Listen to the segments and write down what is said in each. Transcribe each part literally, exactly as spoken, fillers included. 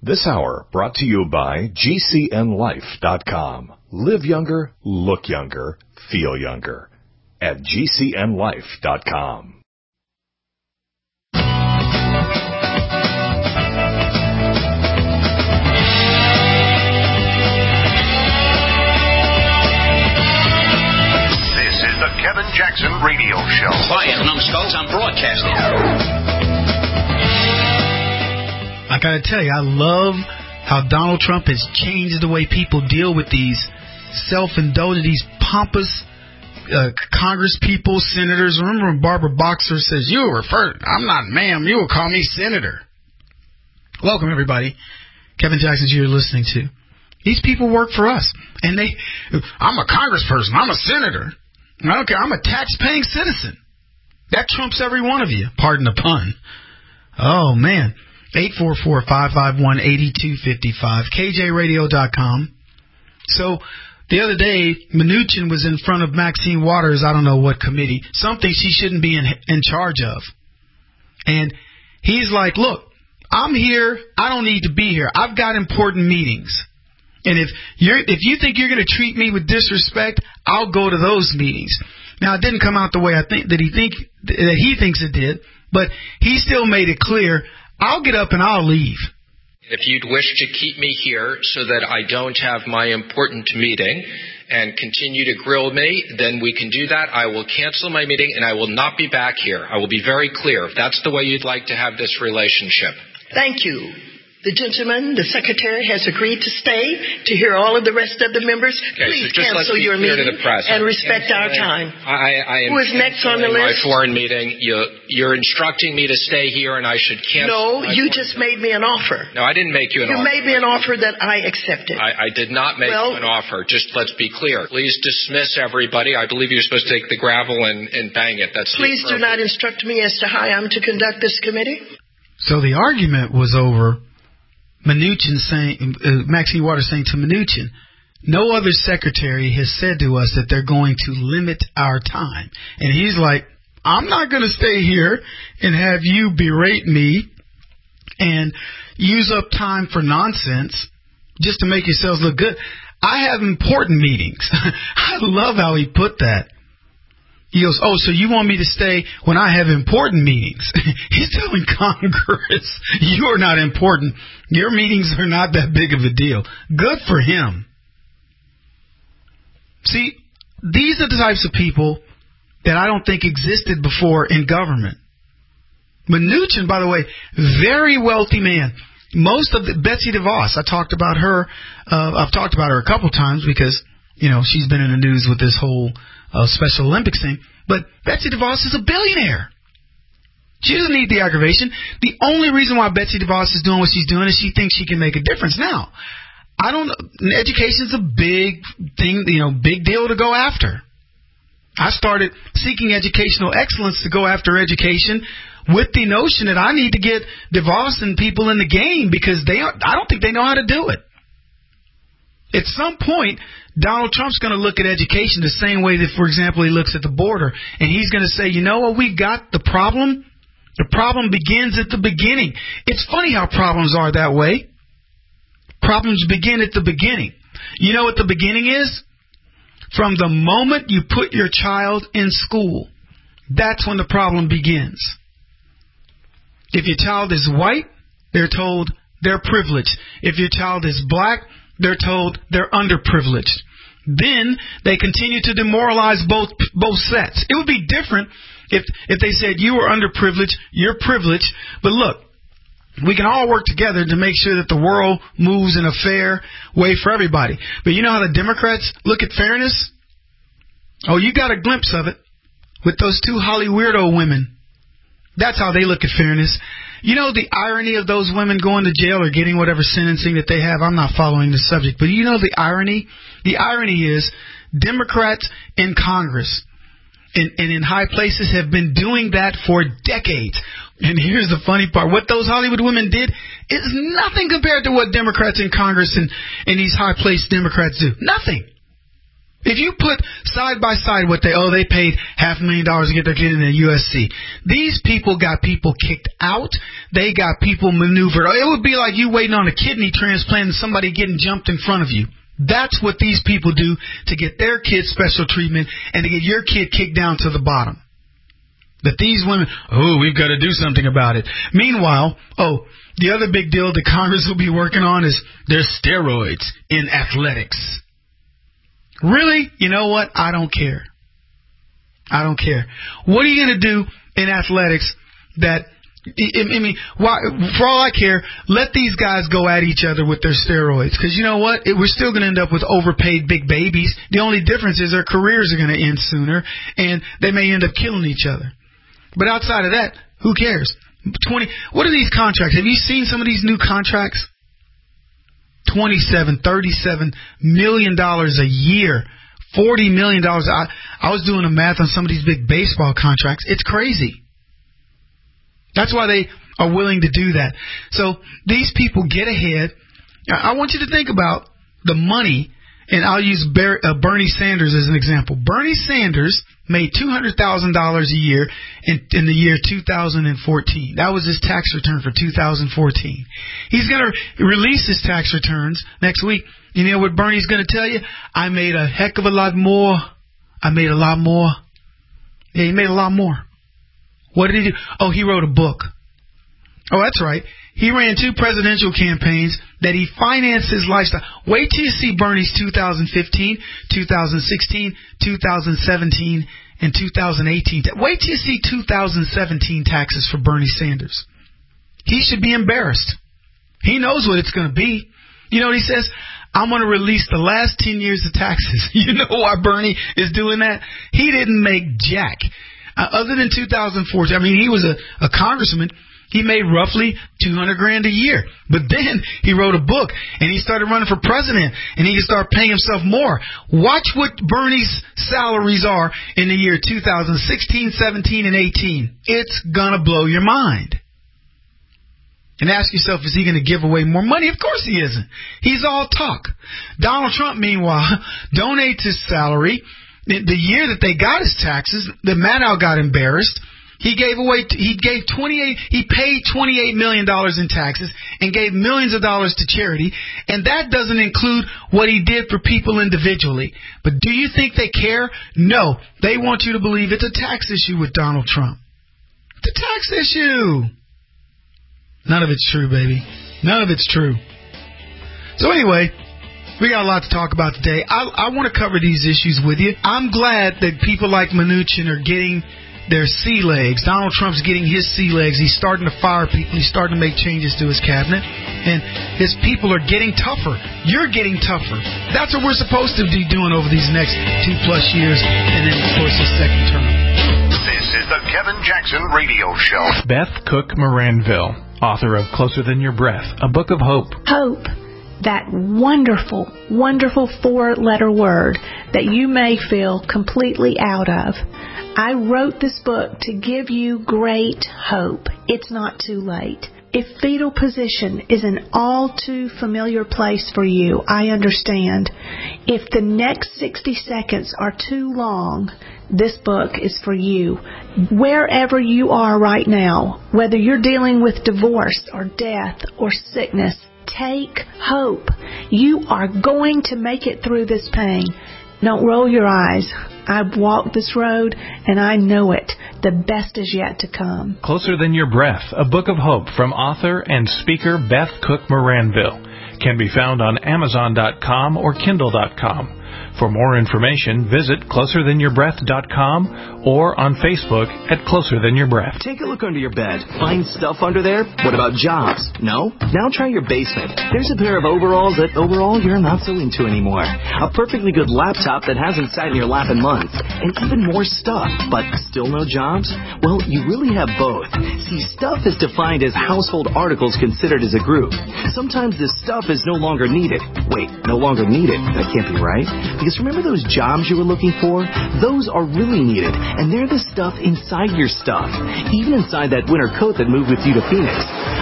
This hour brought to you by G C N life dot com. Live younger, look younger, feel younger at G C N life dot com. This is the Kevin Jackson Radio Show. Quiet, numbskulls, I'm broadcasting. I gotta tell you, I love how Donald Trump has changed the way people deal with these self-indulgent, these pompous uh, Congress people, senators. Remember when Barbara Boxer says, you refer, I'm not ma'am, you will call me senator. Welcome, everybody. Kevin Jackson, you're listening to. These people work for us. And they, I'm a congressperson, I'm a senator. I don't care, I'm a tax-paying citizen. That trumps every one of you. Pardon the pun. Oh, man. eight four four, five five one, eight two five five, K J radio dot com. So the other day, Mnuchin was in front of Maxine Waters, I don't know what committee, something she shouldn't be in, in charge of. And he's like, look, I'm here. I don't need to be here. I've got important meetings. And if you're if you think you're going to treat me with disrespect, I'll go to those meetings. Now, it didn't come out the way I think that he think that he thinks it did, but he still made it clear, I'll get up and I'll leave. If you'd wish to keep me here so that I don't have my important meeting and continue to grill me, then we can do that. I will cancel my meeting and I will not be back here. I will be very clear if that's the way you'd like to have this relationship. Thank you. The gentleman, the secretary, has agreed to stay to hear all of the rest of the members. Okay, Please so cancel your meeting and respect our time. I, I am Who is next on the list? My foreign meeting. You, you're instructing me to stay here, and I should cancel. No, you just made me an offer. No, I didn't make you an you offer. You made me an offer that I accepted. I, I did not make well, you an offer. Just let's be clear. Please dismiss everybody. I believe you're supposed to take the gravel and, and bang it. That's Please do not instruct me as to how I'm to conduct this committee. So the argument was over Mnuchin saying, uh, Maxine Waters saying to Mnuchin, no other secretary has said to us that they're going to limit our time. And he's like, I'm not going to stay here and have you berate me and use up time for nonsense just to make yourselves look good. I have important meetings. I love how he put that. He goes, oh, so you want me to stay when I have important meetings? He's telling Congress, you are not important. Your meetings are not that big of a deal. Good for him. See, these are the types of people that I don't think existed before in government. Mnuchin, by the way, very wealthy man. Most of the, Betsy DeVos, I talked about her, uh, I've talked about her a couple times because, you know, she's been in the news with this whole Uh, Special Olympics thing, but Betsy DeVos is a billionaire. She doesn't need the aggravation. The only reason why Betsy DeVos is doing what she's doing is she thinks she can make a difference. Now, I don't know. Education is a big thing, you know, big deal to go after. I started seeking educational excellence to go after education with the notion that I need to get DeVos and people in the game because they, I don't think they know how to do it. At some point, Donald Trump's going to look at education the same way that, for example, he looks at the border. And he's going to say, you know what, we got the problem. The problem begins at the beginning. It's funny how problems are that way. Problems begin at the beginning. You know what the beginning is? From the moment you put your child in school, that's when the problem begins. If your child is white, they're told they're privileged. If your child is black, they're told they're underprivileged. Then they continue to demoralize both both sets. It would be different if if they said you were underprivileged, you're privileged. But look, we can all work together to make sure that the world moves in a fair way for everybody. But you know how the Democrats look at fairness? Oh, you got a glimpse of it with those two Holly weirdo women. That's how they look at fairness. You know the irony of those women going to jail or getting whatever sentencing that they have? I'm not following the subject, but you know the irony? The irony is Democrats in Congress and, and in high places have been doing that for decades. And here's the funny part. What those Hollywood women did is nothing compared to what Democrats in Congress and, and these high-placed Democrats do. Nothing. If you put side by side what they, oh, they paid half a million dollars to get their kid in the U S C. These people got people kicked out. They got people maneuvered. It would be like you waiting on a kidney transplant and somebody getting jumped in front of you. That's what these people do to get their kid special treatment and to get your kid kicked down to the bottom. That these women, oh, we've got to do something about it. Meanwhile, oh, the other big deal that Congress will be working on is there's steroids in athletics. Really? You know what? I don't care. I don't care. What are you going to do in athletics that, I mean, why, for all I care, let these guys go at each other with their steroids. Because you know what? It, we're still going to end up with overpaid big babies. The only difference is their careers are going to end sooner, and they may end up killing each other. But outside of that, who cares? Twenty. What are these contracts? Have you seen some of these new contracts? Twenty-seven, thirty-seven million dollars a year, forty million dollars. I, I was doing the math on some of these big baseball contracts. It's crazy. That's why they are willing to do that. So these people get ahead. I want you to think about the money, and I'll use Ber- uh, Bernie Sanders as an example. Bernie Sanders made two hundred thousand dollars a year in, in the year two thousand fourteen. That was his tax return for two thousand fourteen. He's going to release his tax returns next week. You know what Bernie's going to tell you? I made a heck of a lot more. I made a lot more. Yeah, he made a lot more. What did he do? Oh, he wrote a book. Oh, that's right. He ran two presidential campaigns that he financed his lifestyle. Wait till you see Bernie's two thousand fifteen, two thousand sixteen, two thousand seventeen, and two thousand eighteen. Wait till you see two thousand seventeen taxes for Bernie Sanders. He should be embarrassed. He knows what it's going to be. You know what he says? I'm going to release the last ten years of taxes. You know why Bernie is doing that? He didn't make jack. Uh, other than two thousand fourteen, I mean, he was a, a congressman. He made roughly two hundred grand a year. But then he wrote a book and he started running for president and he could start paying himself more. Watch what Bernie's salaries are in the year two thousand sixteen, seventeen, and eighteen. It's going to blow your mind. And ask yourself, is he going to give away more money? Of course he isn't. He's all talk. Donald Trump, meanwhile, donates his salary. The year that they got his taxes, the Maddow got embarrassed. He gave away, he gave twenty-eight, he paid twenty-eight million dollars in taxes and gave millions of dollars to charity. And that doesn't include what he did for people individually. But do you think they care? No. They want you to believe it's a tax issue with Donald Trump. It's a tax issue. None of it's true, baby. None of it's true. So anyway, we got a lot to talk about today. I, I want to cover these issues with you. I'm glad that people like Mnuchin are getting their sea legs. Donald Trump's getting his sea legs. He's starting to fire people. He's starting to make changes to his cabinet. And his people are getting tougher. You're getting tougher. That's what we're supposed to be doing over these next two plus years. And then, of course, his second term. This is the Kevin Jackson Radio Show. Beth Cook Moranville, author of Closer Than Your Breath, a book of hope. Hope. That wonderful, wonderful four-letter word that you may feel completely out of. I wrote this book to give you great hope. It's not too late. If fetal position is an all too familiar place for you, I understand. If the next sixty seconds are too long, this book is for you. Wherever you are right now, whether you're dealing with divorce or death or sickness, take hope. You are going to make it through this pain. Don't roll your eyes. I've walked this road, and I know it. The best is yet to come. Closer Than Your Breath, a book of hope from author and speaker Beth Cook Moranville. Can be found on Amazon dot com or Kindle dot com. For more information, visit closer than your breath dot com or on Facebook at Closer Than Your Breath. Take a look under your bed. Find stuff under there? What about jobs? No? Now try your basement. There's a pair of overalls that overall you're not so into anymore. A perfectly good laptop that hasn't sat in your lap in months. And even more stuff. But still no jobs? Well, you really have both. See, stuff is defined as household articles considered as a group. Sometimes this stuff is no longer needed. Wait, no longer needed? That can't be right. Because remember those jobs you were looking for? Those are really needed, and they're the stuff inside your stuff, even inside that winter coat that moved with you to Phoenix.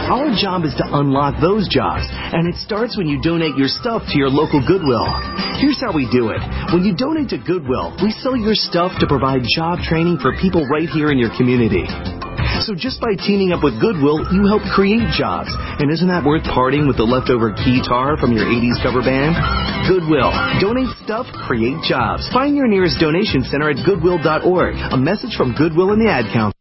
Our job is to unlock those jobs, and it starts when you donate your stuff to your local Goodwill. Here's how we do it. When you donate to Goodwill, we sell your stuff to provide job training for people right here in your community. So just by teaming up with Goodwill, you help create jobs. And isn't that worth parting with the leftover guitar from your eighties cover band? Goodwill. Donate stuff, create jobs. Find your nearest donation center at goodwill dot org. A message from Goodwill and the Ad Council.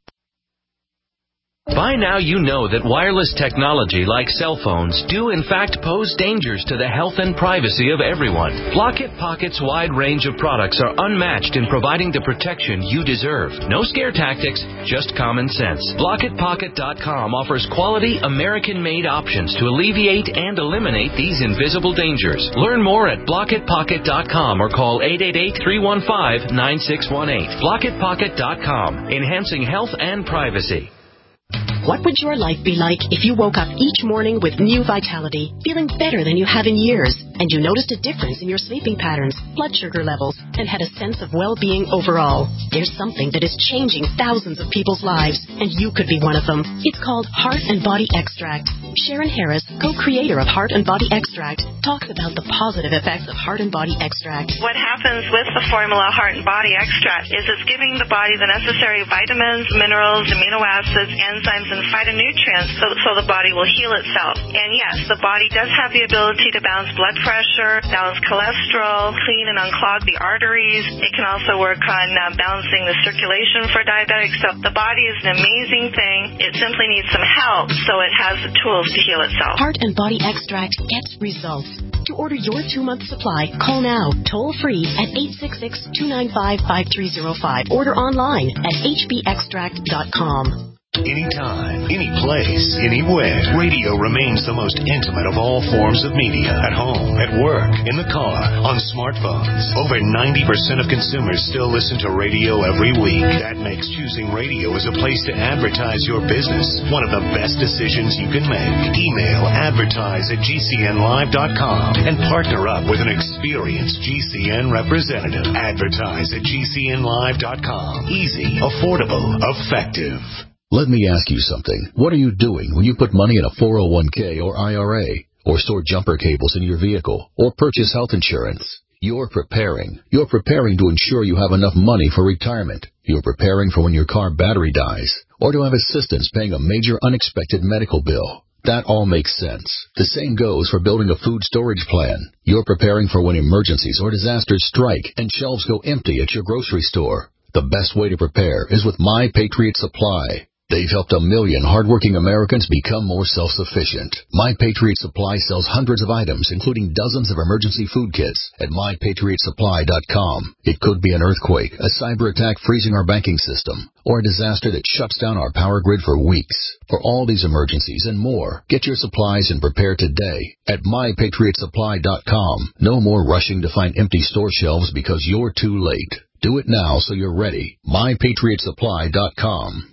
By now you know that wireless technology like cell phones do in fact pose dangers to the health and privacy of everyone. Block-It Pocket's wide range of products are unmatched in providing the protection you deserve. No scare tactics, just common sense. Block It Pocket dot com offers quality American-made options to alleviate and eliminate these invisible dangers. Learn more at Block It Pocket dot com or call eight eight eight, three one five, nine six one eight. Block It Pocket dot com, enhancing health and privacy. What would your life be like if you woke up each morning with new vitality, feeling better than you have in years, and you noticed a difference in your sleeping patterns, blood sugar levels, and had a sense of well-being overall? There's something that is changing thousands of people's lives, and you could be one of them. It's called Heart and Body Extract. Sharon Harris, co-creator of Heart and Body Extract, talks about the positive effects of Heart and Body Extract. What happens with the formula Heart and Body Extract is it's giving the body the necessary vitamins, minerals, amino acids, enzymes, and phytonutrients so, so the body will heal itself. And yes, the body does have the ability to balance blood pressure, balance cholesterol, clean and unclog the arteries. It can also work on uh, balancing the circulation for diabetics. So the body is an amazing thing. It simply needs some help, so it has the tools to heal itself. Heart and Body Extract gets results. To order your two-month supply, call now, toll-free at eight six six, two nine five, five three zero five. Order online at h b extract dot com. Anytime, any place, anywhere. Radio remains the most intimate of all forms of media. At home, at work, in the car, on smartphones. Over ninety percent of consumers still listen to radio every week. That makes choosing radio as a place to advertise your business one of the best decisions you can make. Email advertise at g c n live dot com and partner up with an experienced G C N representative. Advertise at g c n live dot com. Easy, affordable, effective. Let me ask you something. What are you doing when you put money in a four oh one k or I R A, or store jumper cables in your vehicle, or purchase health insurance? You're preparing. You're preparing to ensure you have enough money for retirement. You're preparing for when your car battery dies, or to have assistance paying a major unexpected medical bill. That all makes sense. The same goes for building a food storage plan. You're preparing for when emergencies or disasters strike and shelves go empty at your grocery store. The best way to prepare is with My Patriot Supply. They've helped a million hardworking Americans become more self-sufficient. My Patriot Supply sells hundreds of items, including dozens of emergency food kits at my patriot supply dot com. It could be an earthquake, a cyber attack freezing our banking system, or a disaster that shuts down our power grid for weeks. For all these emergencies and more, get your supplies and prepare today at my patriot supply dot com. No more rushing to find empty store shelves because you're too late. Do it now so you're ready. my patriot supply dot com.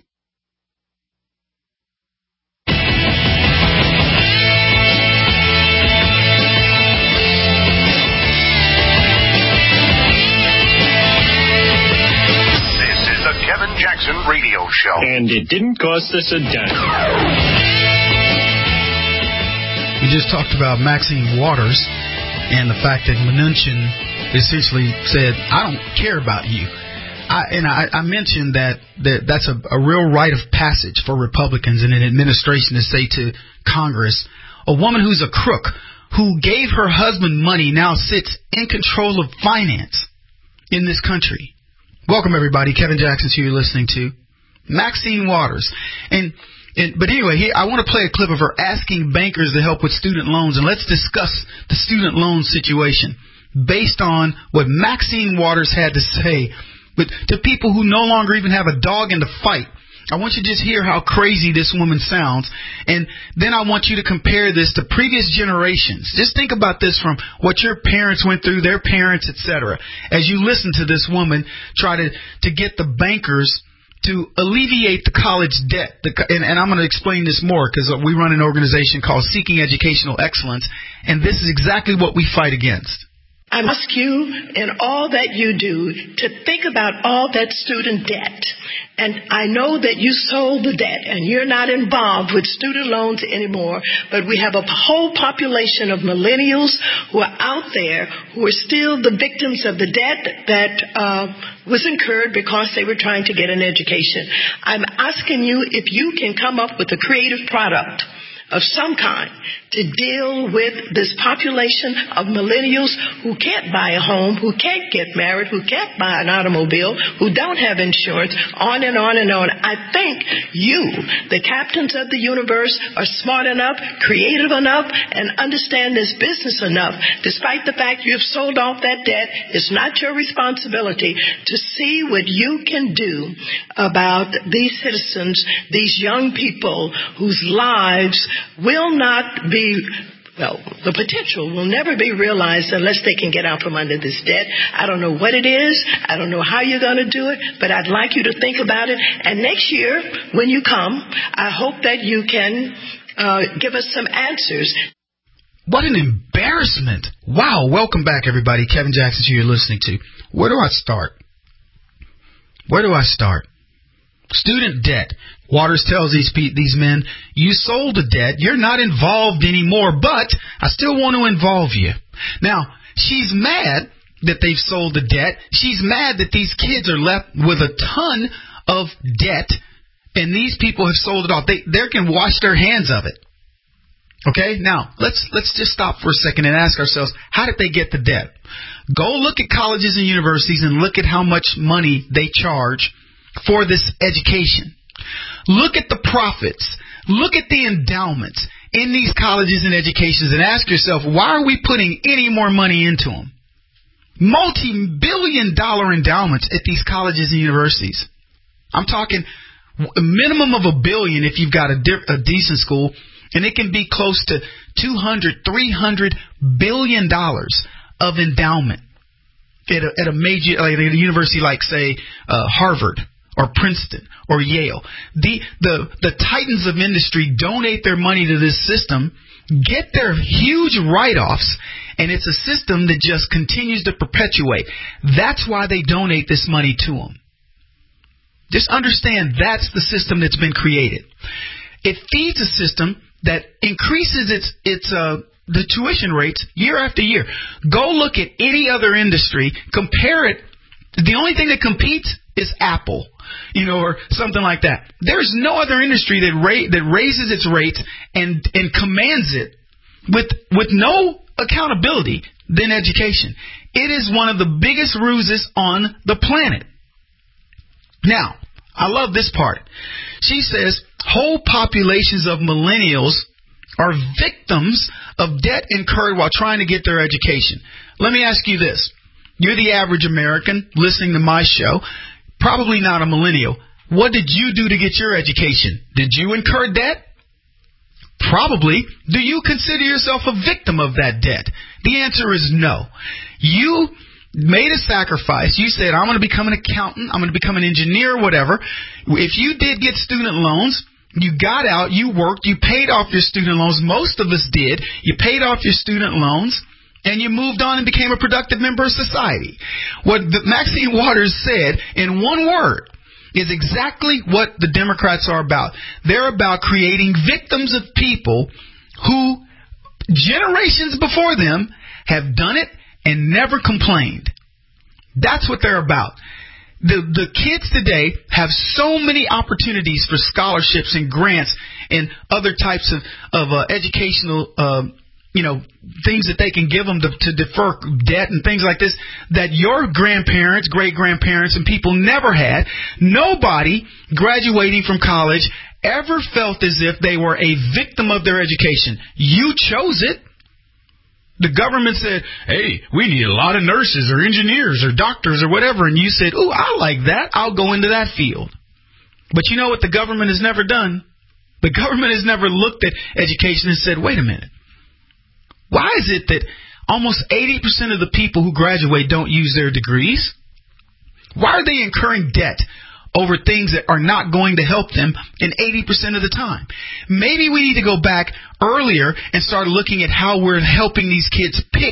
Kevin Jackson Radio Show. And it didn't cost us a dime. We just talked about Maxine Waters and the fact that Mnuchin essentially said, I don't care about you. I, and I, I mentioned that, that that's a, a real rite of passage for Republicans in an administration to say to Congress, a woman who's a crook, who gave her husband money, now sits in control of finance in this country. Welcome, everybody. Kevin Jackson, who you're listening to. Maxine Waters. And, and But anyway, here I want to play a clip of her asking bankers to help with student loans. And let's discuss the student loan situation based on what Maxine Waters had to say. But to people who no longer even have a dog in the fight, I want you to just hear how crazy this woman sounds, and then I want you to compare this to previous generations. Just think about this from what your parents went through, their parents, et cetera. As you listen to this woman try to, to get the bankers to alleviate the college debt. The, and, and I'm going to explain this more because we run an organization called Seeking Educational Excellence, and this is exactly what we fight against. I ask you in all that you do to think about all that student debt. And I know that you sold the debt and you're not involved with student loans anymore, but we have a whole population of millennials who are out there who are still the victims of the debt that uh, was incurred because they were trying to get an education. I'm asking you if you can come up with a creative product of some kind to deal with this population of millennials who can't buy a home, who can't get married, who can't buy an automobile, who don't have insurance, on and on and on. I think you, the captains of the universe, are smart enough, creative enough, and understand this business enough, despite the fact you have sold off that debt. It's not your responsibility to see what you can do about these citizens, these young people whose lives will not be, well, the potential will never be realized unless they can get out from under this debt. I don't know what it is. I don't know how you're going to do it, but I'd like you to think about it. And next year, when you come, I hope that you can uh, give us some answers. What an embarrassment. Wow. Welcome back, everybody. Kevin Jackson, who you're listening to. Where do I start? Where do I start? Student debt. Waters tells these these men, you sold the debt. You're not involved anymore, but I still want to involve you. Now, she's mad that they've sold the debt. She's mad that these kids are left with a ton of debt, and these people have sold it off. They they can wash their hands of it. Okay? Now, let's let's just stop for a second and ask ourselves, how did they get the debt? Go look at colleges and universities and look at how much money they charge for this education. Look at the profits. Look at the endowments in these colleges and educations and ask yourself, why are we putting any more money into them? Multi-billion dollar endowments at these colleges and universities. I'm talking a minimum of a billion if you've got a, di- a decent school, and it can be close to two hundred, three hundred billion dollars of endowment at a, at a major, like at a university like, say, uh, Harvard or Princeton or Yale. The, the, the titans of industry donate their money to this system, get their huge write-offs, and it's a system that just continues to perpetuate. That's why they donate this money to them. Just understand that's the system that's been created. It feeds a system that increases its, its, uh, the tuition rates year after year. Go look at any other industry, compare it. The only thing that competes is Apple, you know, or something like that. There's no other industry that ra- that raises its rates and and commands it with with no accountability than education. It is one of the biggest ruses on the planet. Now, I love this part. She says whole populations of millennials are victims of debt incurred while trying to get their education. Let me ask you this. You're the average American listening to my show, probably not a millennial. What did you do to get your education? Did you incur debt? Probably. Do you consider yourself a victim of that debt? The answer is no. You made a sacrifice. You said, I'm going to become an accountant. I'm going to become an engineer, whatever. If you did get student loans, you got out, you worked, you paid off your student loans. Most of us did. You paid off your student loans, and you moved on and became a productive member of society. What the, Maxine Waters said in one word is exactly what the Democrats are about. They're about creating victims of people who generations before them have done it and never complained. That's what they're about. The the kids today have so many opportunities for scholarships and grants and other types of, of uh, educational uh, you know, things that they can give them to, to defer debt and things like this that your grandparents, great-grandparents, and people never had. Nobody graduating from college ever felt as if they were a victim of their education. You chose it. The government said, hey, we need a lot of nurses or engineers or doctors or whatever. And you said, ooh, I like that. I'll go into that field. But you know what the government has never done? The government has never looked at education and said, wait a minute. Why is it that almost eighty percent of the people who graduate don't use their degrees? Why are they incurring debt over things that are not going to help them in eighty percent of the time? Maybe we need to go back earlier and start looking at how we're helping these kids pick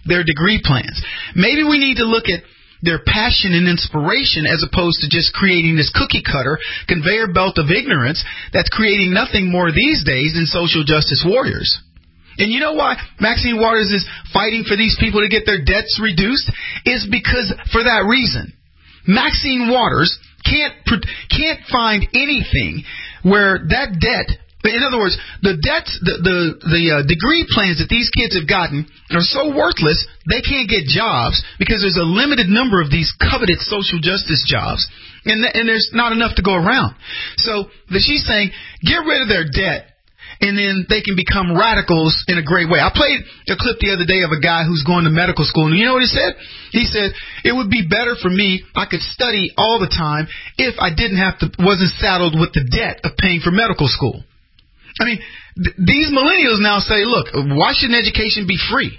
their degree plans. Maybe we need to look at their passion and inspiration as opposed to just creating this cookie cutter conveyor belt of ignorance that's creating nothing more these days than social justice warriors. And you know why Maxine Waters is fighting for these people to get their debts reduced? Is because for that reason. Maxine Waters can't can't find anything where that debt, in other words, the debts, the the, the uh, degree plans that these kids have gotten are so worthless they can't get jobs because there's a limited number of these coveted social justice jobs, and th- and there's not enough to go around. So the, she's saying get rid of their debt, and then they can become radicals in a great way. I played a clip the other day of a guy who's going to medical school, and you know what he said? He said, it would be better for me, I could study all the time if I didn't have to, wasn't saddled with the debt of paying for medical school. I mean, th- these millennials now say, look, why shouldn't education be free?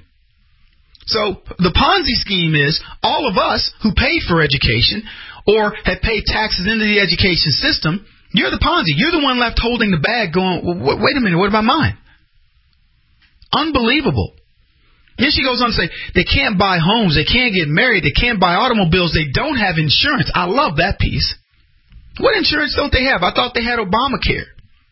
So the Ponzi scheme is all of us who paid for education or have paid taxes into the education system, you're the Ponzi. You're the one left holding the bag going, well, wait a minute, what about mine? Unbelievable. Then she goes on to say, they can't buy homes, they can't get married, they can't buy automobiles, they don't have insurance. I love that piece. What insurance don't they have? I thought they had Obamacare.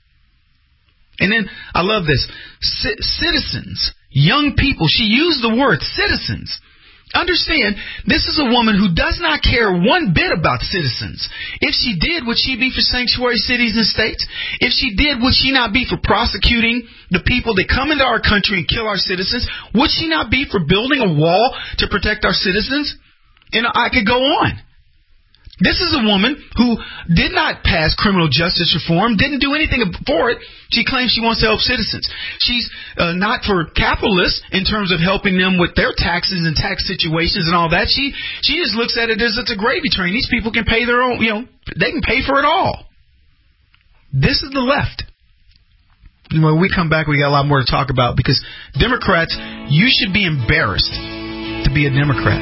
And then, I love this, C- citizens, young people, she used the word citizens. Understand, this is a woman who does not care one bit about citizens. If she did, would she be for sanctuary cities and states? If she did, would she not be for prosecuting the people that come into our country and kill our citizens? Would she not be for building a wall to protect our citizens? And I could go on. This is a woman who did not pass criminal justice reform, didn't do anything for it. She claims she wants to help citizens. She's uh, not for capitalists in terms of helping them with their taxes and tax situations and all that. She she just looks at it as it's a gravy train. These people can pay their own, you know, they can pay for it all. This is the left. When we come back, we got a lot more to talk about because Democrats, you should be embarrassed to be a Democrat.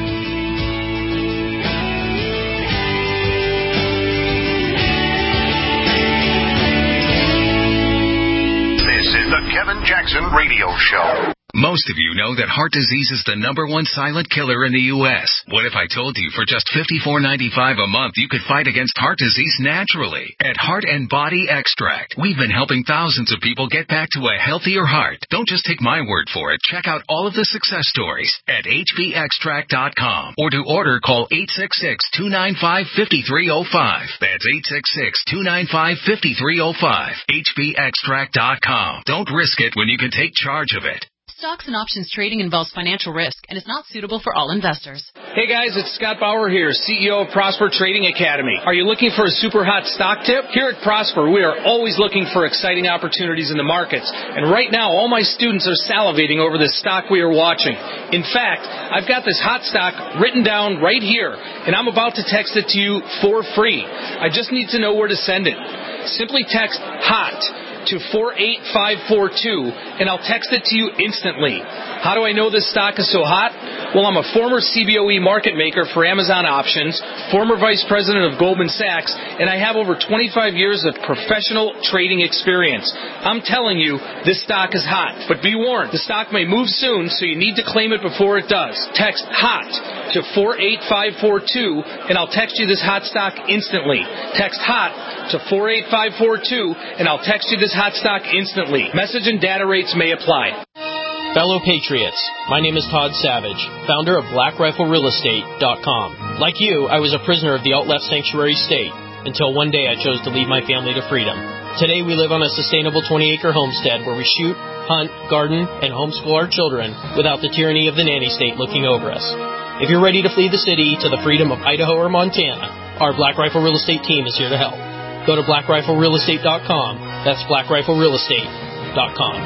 The Kevin Jackson Radio Show. Most of you know that heart disease is the number one silent killer in the U S What if I told you for just fifty-four ninety-five a month you could fight against heart disease naturally? At Heart and Body Extract, we've been helping thousands of people get back to a healthier heart. Don't just take my word for it. Check out all of the success stories at H B extract dot com or to order call eight six six, two nine five, five three zero five. That's eight six six, two nine five, five three zero five. H B extract dot com. Don't risk it when you can take charge of it. Stocks and options trading involves financial risk and is not suitable for all investors. Hey guys, it's Scott Bauer here, C E O of Prosper Trading Academy. Are you looking for a super hot stock tip? Here at Prosper, we are always looking for exciting opportunities in the markets. And right now, all my students are salivating over this stock we are watching. In fact, I've got this hot stock written down right here, and I'm about to text it to you for free. I just need to know where to send it. Simply text HOT to four eight five four two, and I'll text it to you instantly. How do I know this stock is so hot? Well, I'm a former C B O E market maker for Amazon Options, former vice president of Goldman Sachs, and I have over twenty-five years of professional trading experience. I'm telling you, this stock is hot. But be warned, the stock may move soon, so you need to claim it before it does. Text HOT to four eight five four two, and I'll text you this hot stock instantly. Text HOT to four eight five four two, and I'll text you this hot stock instantly. Message and data rates may apply. Fellow Patriots, my name is Todd Savage, founder of Black Rifle Real Estate dot com. Like you, I was a prisoner of the alt-left sanctuary state until one day I chose to lead my family to freedom. Today we live on a sustainable twenty-acre homestead where we shoot, hunt, garden, and homeschool our children without the tyranny of the nanny state looking over us. If you're ready to flee the city to the freedom of Idaho or Montana, our Black Rifle Real Estate team is here to help. Go to Black Rifle Real Estate dot com. That's Black Rifle Real Estate dot com.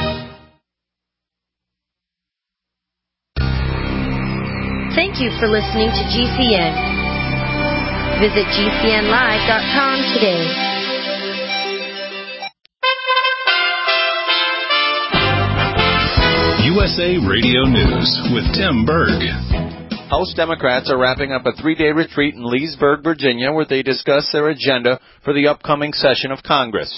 Thank you for listening to G C N. Visit G C N live dot com today. U S A Radio News with Tim Berg. House Democrats are wrapping up a three-day retreat in Leesburg, Virginia, where they discuss their agenda for the upcoming session of Congress.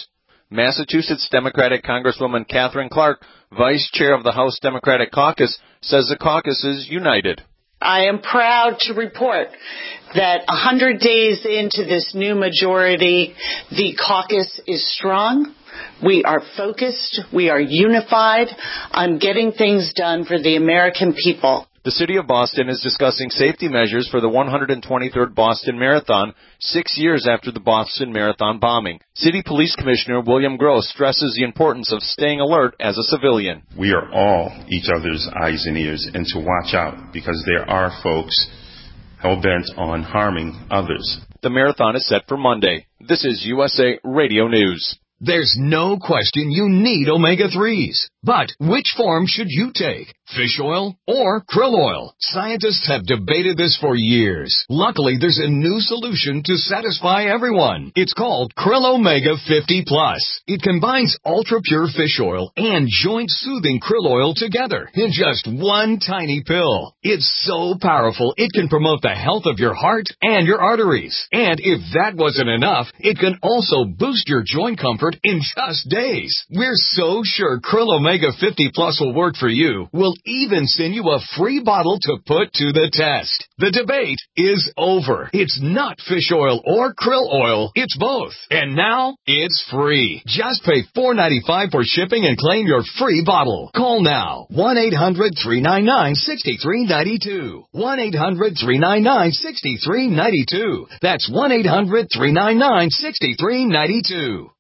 Massachusetts Democratic Congresswoman Catherine Clark, Vice Chair of the House Democratic Caucus, says the caucus is united. I am proud to report that one hundred days into this new majority, the caucus is strong. We are focused. We are unified on getting things done for the American people. The City of Boston is discussing safety measures for the one hundred twenty-third Boston Marathon, six years after the Boston Marathon bombing. City Police Commissioner William Gross stresses the importance of staying alert as a civilian. We are all each other's eyes and ears, and to watch out, because there are folks hell-bent on harming others. The marathon is set for Monday. This is U S A Radio News. There's no question you need omega threes. But which form should you take? Fish oil or krill oil? Scientists have debated this for years. Luckily, there's a new solution to satisfy everyone. It's called Krill Omega fifty plus. It combines ultra-pure fish oil and joint-soothing krill oil together in just one tiny pill. It's so powerful, it can promote the health of your heart and your arteries. And if that wasn't enough, it can also boost your joint comfort in just days. We're so sure Krill Omega fifty plus will work for you. We'll even send you a free bottle to put to the test. The debate is over. It's not fish oil or krill oil. It's both. And now it's free. Just pay four dollars and ninety-five cents for shipping and claim your free bottle. Call now. one eight hundred three nine nine six three nine two. one eight hundred three nine nine six three nine two. That's one eight hundred three nine nine six three nine two.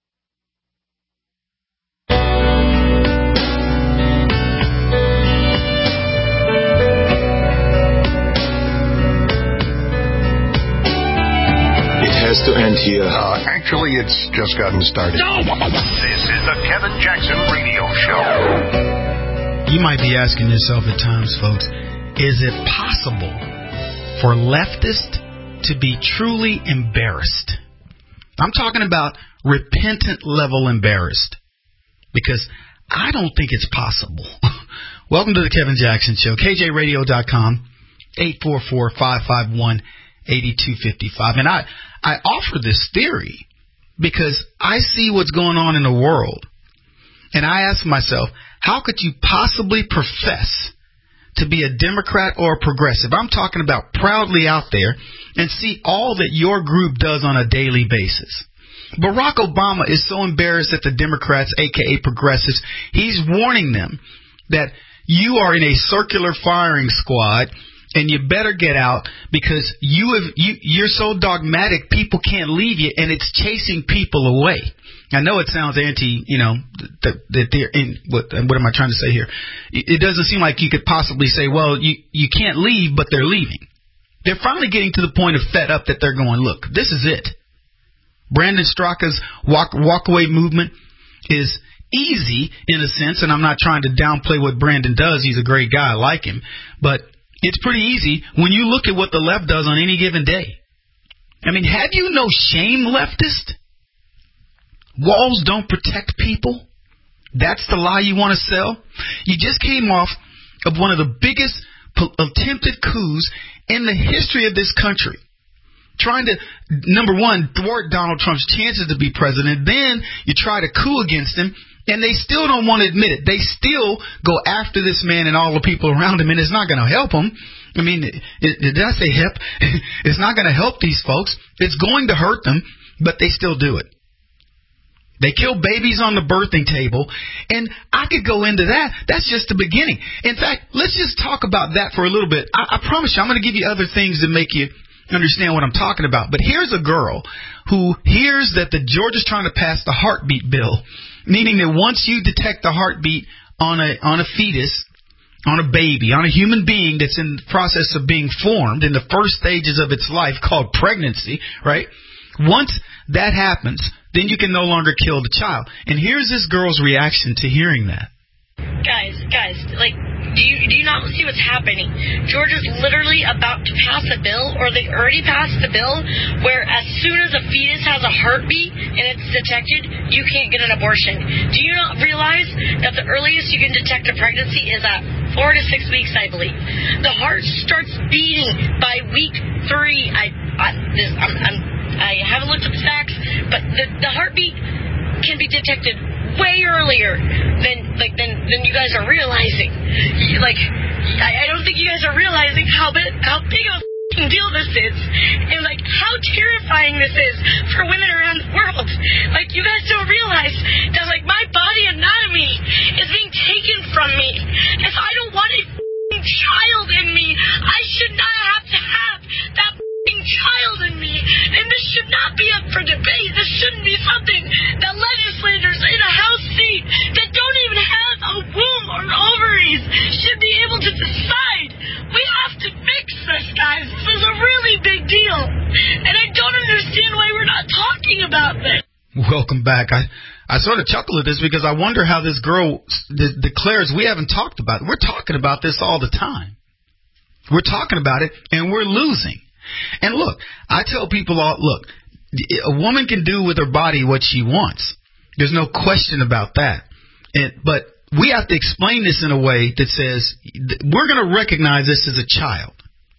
Has to end here. Uh, actually, it's just gotten started. No! This is the Kevin Jackson Radio Show. You might be asking yourself at times, folks, is it possible for leftists to be truly embarrassed? I'm talking about repentant level embarrassed, because I don't think it's possible. Welcome to the Kevin Jackson Show. K J radio dot com, eight four four, five five one, eight two five five. And I, I offer this theory because I see what's going on in the world. And I ask myself, how could you possibly profess to be a Democrat or a progressive? I'm talking about proudly out there and see all that your group does on a daily basis. Barack Obama is so embarrassed at the Democrats, a k a progressives, he's warning them that you are in a circular firing squad and you better get out because you have you you're so dogmatic people can't leave you, and it's chasing people away. I know it sounds anti, you know, that, that they're in. What, what am I trying to say here? It doesn't seem like you could possibly say, well, you you can't leave, but they're leaving. They're finally getting to the point of fed up that they're going, look, this is it. Brandon Straka's walk walkaway movement is easy in a sense, and I'm not trying to downplay what Brandon does. He's a great guy. I like him, but it's pretty easy when you look at what the left does on any given day. I mean, have you no shame, leftist? Walls don't protect people. That's the lie you want to sell. You just came off of one of the biggest po- attempted coups in the history of this country. Trying to, number one, thwart Donald Trump's chances to be president. Then you try to coup against him, and they still don't want to admit it. They still go after this man and all the people around him, and it's not going to help them. I mean, it, it, did I say hip? It's not going to help these folks. It's going to hurt them, but they still do it. They kill babies on the birthing table, and I could go into that. That's just the beginning. In fact, let's just talk about that for a little bit. I, I promise you, I'm going to give you other things that make you understand what I'm talking about. But here's a girl who hears that the Georgia's trying to pass the heartbeat bill, meaning that once you detect the heartbeat on a on a fetus, on a baby, on a human being that's in the process of being formed in the first stages of its life called pregnancy, right? Once that happens, then you can no longer kill the child. And here's this girl's reaction to hearing that. Guys, guys, like, do you do you not see what's happening? Georgia's literally about to pass a bill, or they already passed the bill, where as soon as a fetus has a heartbeat and it's detected, you can't get an abortion. Do you not realize that the earliest you can detect a pregnancy is at four to six weeks, I believe? The heart starts beating by week three. I, I, this, I'm, I'm, I haven't looked up the facts, but the, the heartbeat can be detected way earlier than like than, than you guys are realizing. Like, I, I don't think you guys are realizing how big, how big of a deal this is, and like how terrifying this is for women around the world. Like, you guys don't realize that like my body anatomy is being taken from me. If I don't want a child in me, I should not have to have that child in me, and this should not be up for debate. This shouldn't be something that legislators in a House seat that don't even have a womb or ovaries should be able to decide. We have to fix this, guys. This is a really big deal, and I don't understand why we're not talking about this. Welcome back. I, I sort of chuckle at this because I wonder how this girl de- declares we haven't talked about it. We're talking about this all the time. We're talking about it, and we're losing. And look, I tell people, all, look, a woman can do with her body what she wants. There's no question about that. And, but we have to explain this in a way that says we're going to recognize this as a child.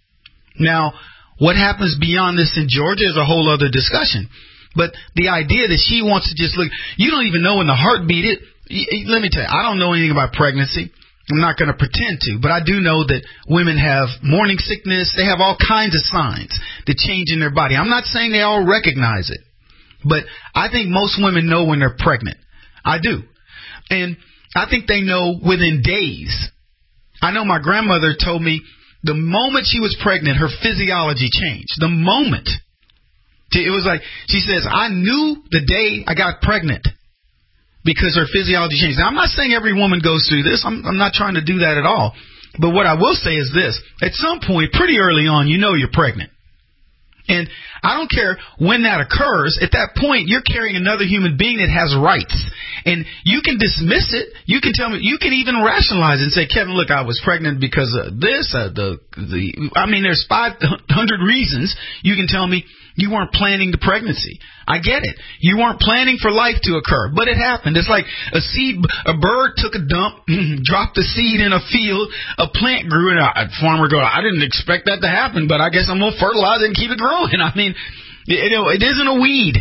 Now, what happens beyond this in Georgia is a whole other discussion. But the idea that she wants to just look, you don't even know when the heartbeat is. Let me tell you, I don't know anything about pregnancy. I'm not going to pretend to, but I do know that women have morning sickness. They have all kinds of signs that change in their body. I'm not saying they all recognize it, but I think most women know when they're pregnant. I do. And I think they know within days. I know my grandmother told me the moment she was pregnant, her physiology changed. The moment. It was like, she says, I knew the day I got pregnant because her physiology changed. Now, I'm not saying every woman goes through this. I'm, I'm not trying to do that at all. But what I will say is this. At some point, pretty early on, you know you're pregnant. And I don't care when that occurs. At that point, you're carrying another human being that has rights. And you can dismiss it. You can tell me, you can even rationalize it and say, Kevin, look, I was pregnant because of this. Uh, the, the, I mean, there's five hundred reasons you can tell me you weren't planning the pregnancy. I get it. You weren't planning for life to occur, but it happened. It's like a seed, a bird took a dump, dropped the seed in a field, a plant grew, and a farmer goes, I didn't expect that to happen, but I guess I'm going to fertilize it and keep it growing. I mean, you know, it isn't a weed.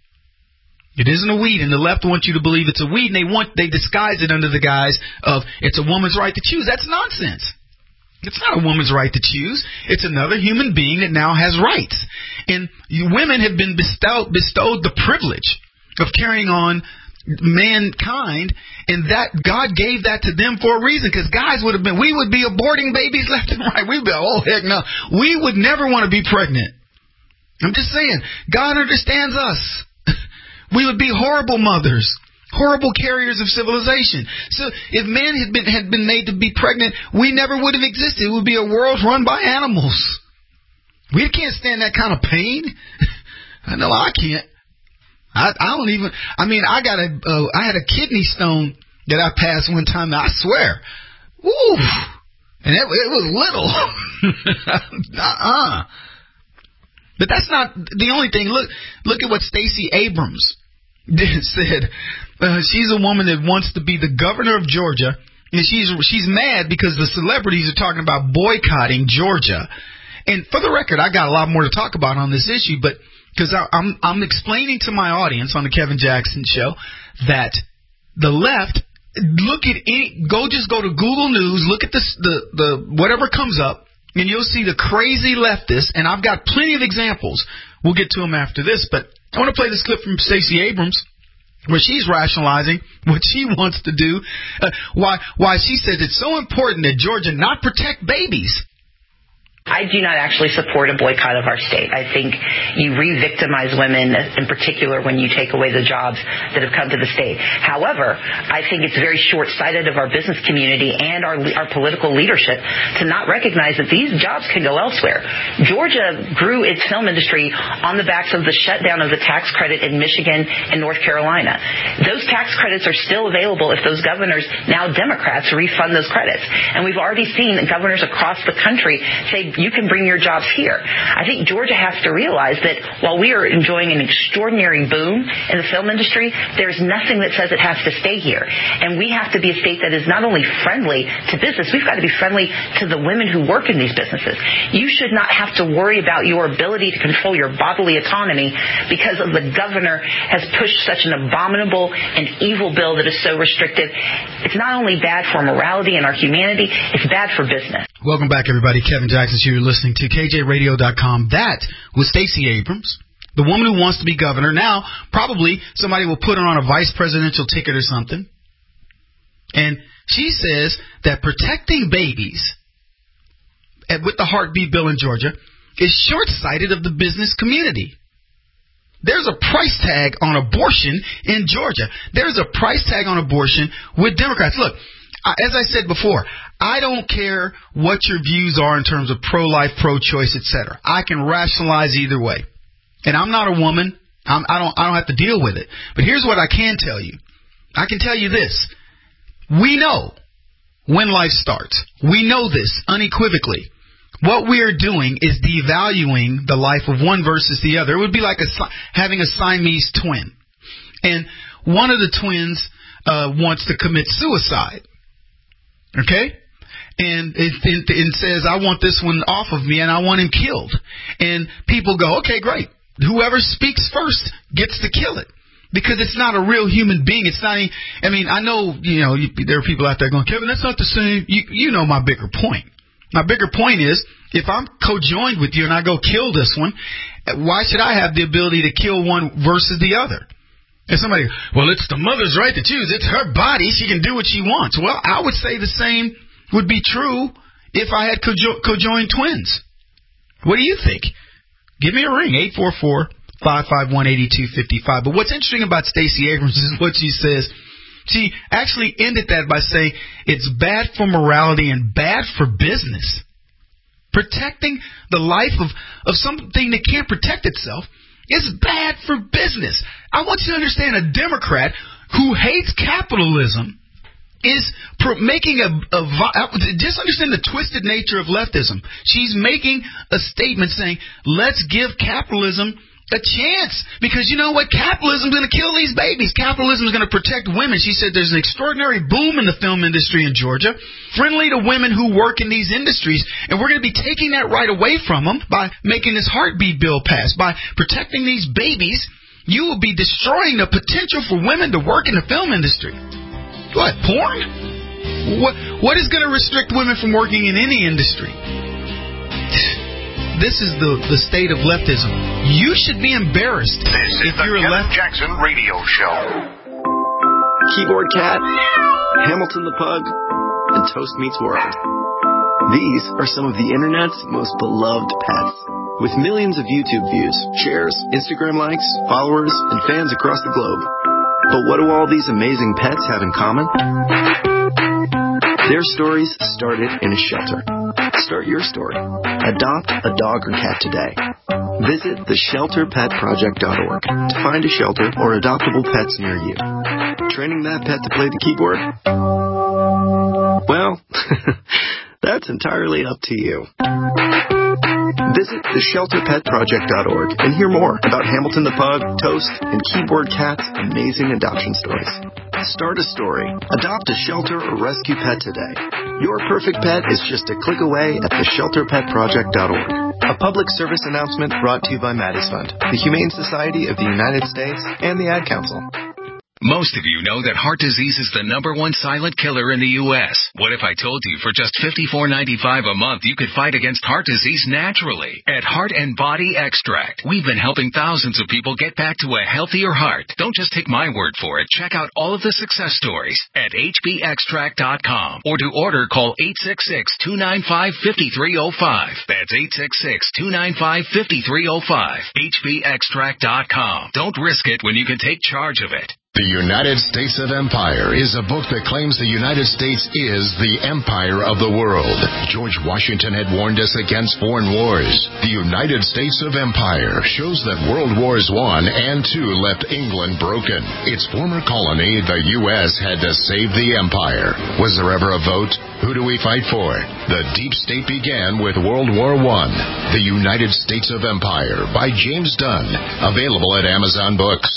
It isn't a weed, and the left wants you to believe it's a weed, and they want, they disguise it under the guise of it's a woman's right to choose. That's nonsense. It's not a woman's right to choose. It's another human being that now has rights. And you, women have been bestowed, bestowed the privilege of carrying on mankind, and that God gave that to them for a reason, because guys would have been, we would be aborting babies left and right. We'd be, oh, heck no. We would never want to be pregnant. I'm just saying, God understands us. We would be horrible mothers. Horrible carriers of civilization. So if men had been had been made to be pregnant, we never would have existed. It would be a world run by animals. We can't stand that kind of pain. I know I can't. I, I don't even. I mean, I got a. Uh, I had a kidney stone that I passed one time. I swear. Woo! And it, it was little. uh-uh. But that's not the only thing. Look, look at what Stacey Abrams said. Uh, she's a woman that wants to be the governor of Georgia, and she's she's mad because the celebrities are talking about boycotting Georgia. And for the record, I got a lot more to talk about on this issue, but because I'm I'm explaining to my audience on the Kevin Jackson Show that the left, look at any, go just go to Google News, look at this the the whatever comes up, and you'll see the crazy leftists. And I've got plenty of examples. We'll get to them after this, but I want to play this clip from Stacey Abrams, where she's rationalizing what she wants to do, uh, why why she says it's so important that Georgia not protect babies. I do not actually support a boycott of our state. I think you re-victimize women, in particular when you take away the jobs that have come to the state. However, I think it's very short-sighted of our business community and our our political leadership to not recognize that these jobs can go elsewhere. Georgia grew its film industry on the backs of the shutdown of the tax credit in Michigan and North Carolina. Those tax credits are still available if those governors, now Democrats, refund those credits. And we've already seen governors across the country say can you can bring your jobs here. I think Georgia has to realize that while we are enjoying an extraordinary boom in the film industry, there's nothing that says it has to stay here. And we have to be a state that is not only friendly to business, we've got to be friendly to the women who work in these businesses. You should not have to worry about your ability to control your bodily autonomy because of the governor has pushed such an abominable and evil bill that is so restrictive. It's not only bad for morality and our humanity, it's bad for business. Welcome back, everybody. Kevin Jackson here. You're listening to K J radio dot com. That was Stacey Abrams, the woman who wants to be governor. Now, probably somebody will put her on a vice presidential ticket or something. And she says that protecting babies with the heartbeat bill in Georgia is short-sighted of the business community. There's a price tag on abortion in Georgia. There's a price tag on abortion with Democrats. Look, as I said before, I don't care what your views are in terms of pro-life, pro-choice, et cetera. I can rationalize either way. And I'm not a woman. I'm, I don't I don't have to deal with it. But here's what I can tell you. I can tell you this. We know when life starts. We know this unequivocally. What we are doing is devaluing the life of one versus the other. It would be like a, having a Siamese twin. And one of the twins uh, wants to commit suicide. Okay? And it, it, it says, I want this one off of me and I want him killed. And people go, okay, great. Whoever speaks first gets to kill it. Because it's not a real human being. It's not. Any, I mean, I know, you know, you, there are people out there going, Kevin, that's not the same. You, you know my bigger point. My bigger point is, if I'm co-joined with you and I go kill this one, why should I have the ability to kill one versus the other? And somebody, well, it's the mother's right to choose. It's her body. She can do what she wants. Well, I would say the same would be true if I had co- co-joined twins. What do you think? Give me a ring, eight four four, five five one, eight two five five. But what's interesting about Stacey Abrams is what she says. She actually ended that by saying it's bad for morality and bad for business. Protecting the life of, of something that can't protect itself is bad for business. I want you to understand a Democrat who hates capitalism is pro- making a, a, just understand the twisted nature of leftism. She's making a statement saying, let's give capitalism a chance, because you know what? Capitalism is going to kill these babies. Capitalism is going to protect women. She said there's an extraordinary boom in the film industry in Georgia, friendly to women who work in these industries, and we're going to be taking that right away from them by making this heartbeat bill pass. By protecting these babies, you will be destroying the potential for women to work in the film industry. What, porn? What, what is going to restrict women from working in any industry? This is the, the state of leftism. You should be embarrassed this if you're a left. Jackson Radio Show. Keyboard Cat, Hamilton the Pug, and Toast Meets World. These are some of the internet's most beloved pets. With millions of YouTube views, shares, Instagram likes, followers, and fans across the globe. But what do all these amazing pets have in common? Their stories started in a shelter. Start your story. Adopt a dog or cat today. Visit the shelter pet project dot org to find a shelter or adoptable pets near you. Training that pet to play the keyboard? Well, that's entirely up to you. Visit the shelter pet project dot org and hear more about Hamilton the Pug, Toast, and Keyboard Cat's amazing adoption stories. Start a story. Adopt a shelter or rescue pet today. Your perfect pet is just a click away at the shelter pet project dot org. A public service announcement brought to you by Maddie's Fund, the Humane Society of the United States, and the Ad Council. Most of you know that heart disease is the number one silent killer in the U S What if I told you for just fifty-four ninety-five a month you could fight against heart disease naturally? At Heart and Body Extract, we've been helping thousands of people get back to a healthier heart. Don't just take my word for it. Check out all of the success stories at H B extract dot com, or to order, call eight six six, two nine five, five three zero five. That's eight six six, two nine five, five three zero five. H B extract dot com. Don't risk it when you can take charge of it. The United States of Empire is a book that claims the United States is the empire of the world. George Washington had warned us against foreign wars. The United States of Empire shows that World Wars One and Two left England broken. Its former colony, the U S, had to save the empire. Was there ever a vote? Who do we fight for? The Deep State began with World War One. The United States of Empire by James Dunn. Available at Amazon Books.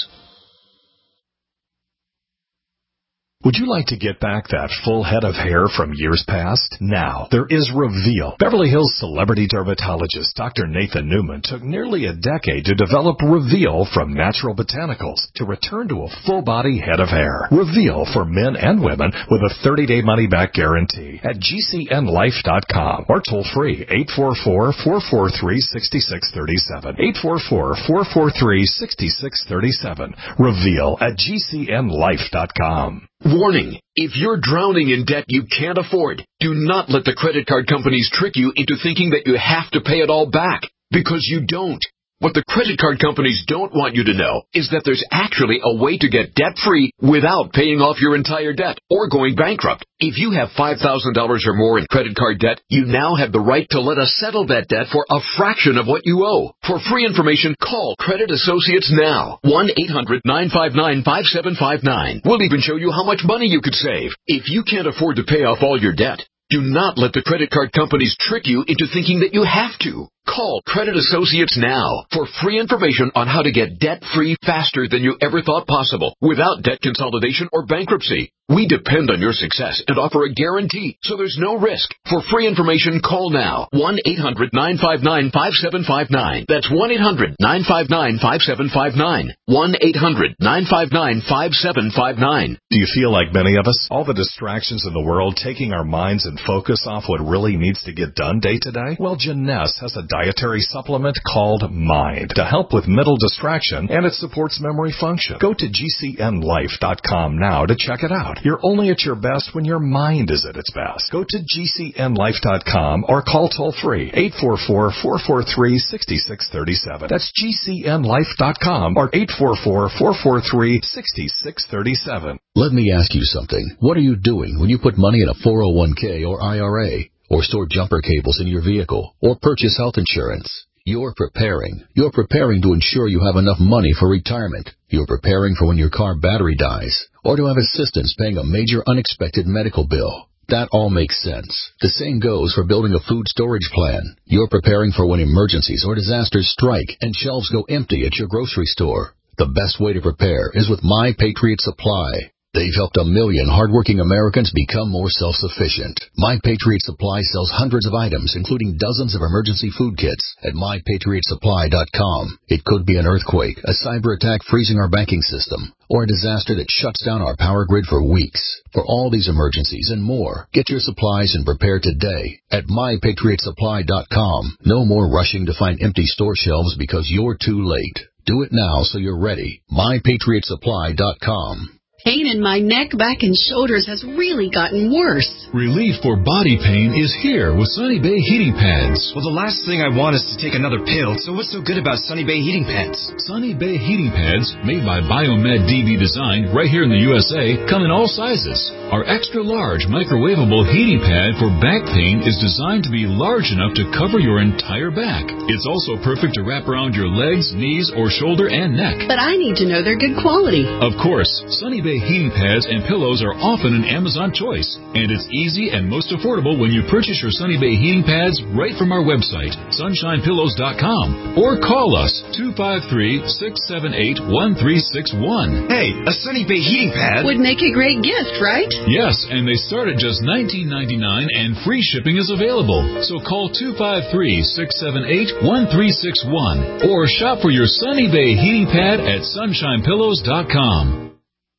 Would you like to get back that full head of hair from years past? Now, there is Reveal. Beverly Hills celebrity dermatologist Doctor Nathan Newman took nearly a decade to develop Reveal from natural botanicals to return to a full-body head of hair. Reveal for men and women with a thirty-day money-back guarantee at G C N life dot com or toll-free eight four four, four four three, six six three seven. eight four four, four four three, six six three seven. Reveal at G C N life dot com. Warning, if you're drowning in debt you can't afford, do not let the credit card companies trick you into thinking that you have to pay it all back, because you don't. What the credit card companies don't want you to know is that there's actually a way to get debt-free without paying off your entire debt or going bankrupt. If you have five thousand dollars or more in credit card debt, you now have the right to let us settle that debt for a fraction of what you owe. For free information, call Credit Associates now. one eight hundred, nine five nine, five seven five nine. We'll even show you how much money you could save. If you can't afford to pay off all your debt, do not let the credit card companies trick you into thinking that you have to. Call Credit Associates now for free information on how to get debt-free faster than you ever thought possible without debt consolidation or bankruptcy. We depend on your success and offer a guarantee, so there's no risk. For free information, call now. one eight hundred, nine five nine, five seven five nine. That's one eight hundred, nine five nine, five seven five nine. one eight hundred, nine five nine, five seven five nine. Do you feel like many of us? All the distractions in the world taking our minds and focus off what really needs to get done day to day? Well, Janess has a dietary supplement called Mind to help with mental distraction, and it supports memory function. Go to G C N life dot com now to check it out. You're only at your best when your mind is at its best. Go to G C N life dot com or call toll-free eight four four, four four three, six six three seven. That's G C N life dot com or eight four four, four four three, six six three seven. Let me ask you something. What are you doing when you put money in a four oh one k or I R A, or store jumper cables in your vehicle, or purchase health insurance? You're preparing. You're preparing to ensure you have enough money for retirement. You're preparing for when your car battery dies, or to have assistance paying a major unexpected medical bill. That all makes sense. The same goes for building a food storage plan. You're preparing for when emergencies or disasters strike and shelves go empty at your grocery store. The best way to prepare is with My Patriot Supply. They've helped a million hardworking Americans become more self-sufficient. My Patriot Supply sells hundreds of items, including dozens of emergency food kits, at my patriot supply dot com. It could be an earthquake, a cyber attack freezing our banking system, or a disaster that shuts down our power grid for weeks. For all these emergencies and more, get your supplies and prepare today at my patriot supply dot com. No more rushing to find empty store shelves because you're too late. Do it now so you're ready. my patriot supply dot com. Pain in my neck, back, and shoulders has really gotten worse. Relief for body pain is here with Sunny Bay Heating Pads. Well, the last thing I want is to take another pill, so what's so good about Sunny Bay Heating Pads? Sunny Bay Heating Pads, made by Biomed D B Design right here in the U S A, come in all sizes. Our extra-large microwavable heating pad for back pain is designed to be large enough to cover your entire back. It's also perfect to wrap around your legs, knees, or shoulder and neck. But I need to know they're good quality. Of course, Sunny Bay heating pads and pillows are often an Amazon choice, and it's easy and most affordable when you purchase your Sunny Bay heating pads right from our website, sunshine pillows dot com, or call us two five three, six seven eight, one three six one. Hey, a Sunny Bay heating pad would make a great gift, right? Yes, and they start at just nineteen ninety-nine, and free shipping is available. So call two five three, six seven eight, one three six one or shop for your Sunny Bay heating pad at sunshine pillows dot com.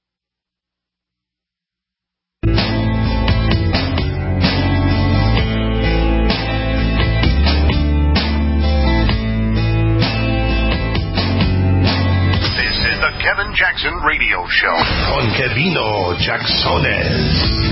Kevin Jackson Radio Show on Kevino Jacksones.